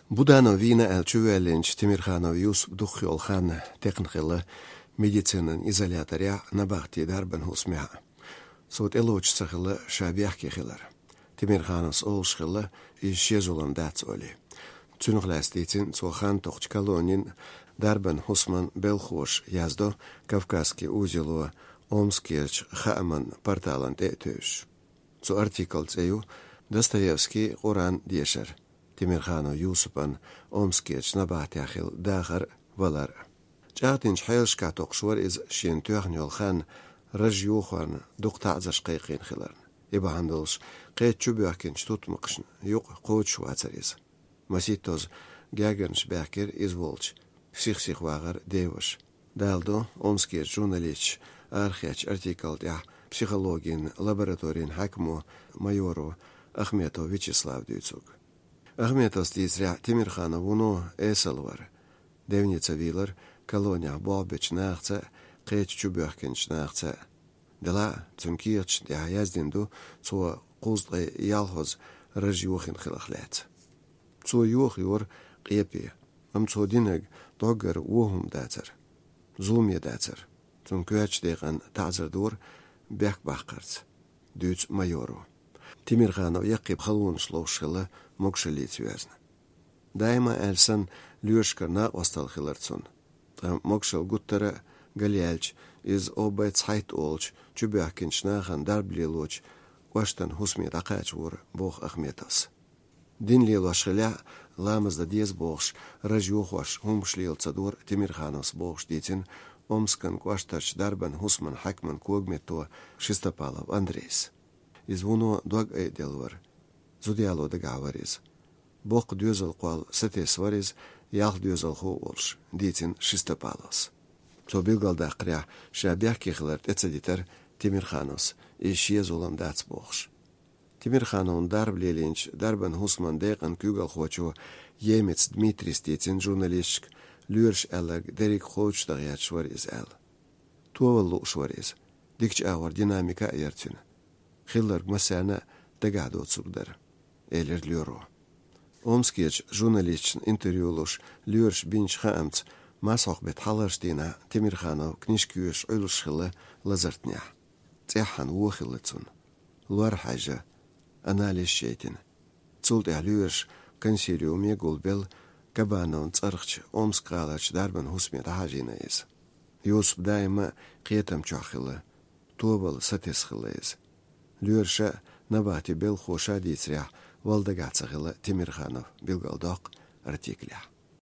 Budano vina elçüvelenç Timirhanov Yusuf Duhyolhan teknikle medicinin izolatorya nabahti darben husmiha. Sot eloç sıhılı şabiyah kehiler. Timirhanos olşılı işyez olan dats oli. Tünüqlastitin soğan toqçkalonin darben husman belxoş yazdo Kavkazki uzelo Omskirch Xaman portalant etöş. Zu artikl ceyu Dostoyevski Quran diyesher. Timirhanov Yusufan Omskirch nabahtyakhil dakhar valar. Çağtinç hayalşka toqşwar iz şentüğnül xan rajyuxan duqta'zaş qayqin xilarn. İbahandolş qayçubyakinç tutmaqşn yoq qoç watsariz. Masitoz gaganç bakir izvolç sixsix vagar devosh. Daldo Omskirch jurnalist arxiach artikl ya psixologin laboratorin hakmu майору Ахметов Вячеслав Дюйцук. Ахметов стизря Тимирхановуну эсалвар. Девница вилар, колония бобич нахца, қеч чубяхкинч нахца. Дела цункирч дя яздинду цо қузды ялхоз рыжюхин хилахлец. Цо юх юр қепи. Ам цо динег доггар уохум дацар. Зулме дацар. Цункуяч деған тазар дур бяк баққарц. Дюйц майору. Timirhanov yaqib xalun slowshilla mokshalic vязна. Daima elsan lyurshkarna ostal khilartsun. Tam mokshal guttara galyalch iz obay tsayt olch chubyakinchna khandarbliloch washtan husmi raqach wur bog Ahmetovs. Dinli loshkhila lamazda diez bogsh rajyokhwash humshlil tsadur Timirhanovs bogsh ditin Omskan kwashtarch darban husman hakman kogmeto Shistopalov Andreys. Извуно дог эйделвар. Зудиало дагаварис. Бог дюзал қуал сетесварис, ял дюзал хуолш, дитин Шистопалос. Со билгалда қря шабях кехлер эцедитер Тимирханос, ишез улам дац богш. Тимирханон дарб леленч, дарбан хусман деқан кюгал хочо, емец Дмитрис дитин журналистик, люрш элэг дерик хоч дагят шварис эл. Туавалу шварис, дикч авар динамика эртин. Хиллер масана дагадо цугдар. Элер люро. Омскирч журналистчин интервьюлуш люрш бинч хаамц масох бет халарштина Тимирханов книжкюш ойлушхилла лазартня. Цехан уохиллацун. Луар хажа анализ шейтин. Цулт люрш консилиуме гулбел кабанон цархч Омскалач дарбан хусме хажина из. Юсуп дайма қиетам чахилла. Тобал сатесхилла. Lyurşa nabati bel xoşa diytsrya valda gatsagıla Timirhanov bilgaldoq artikля.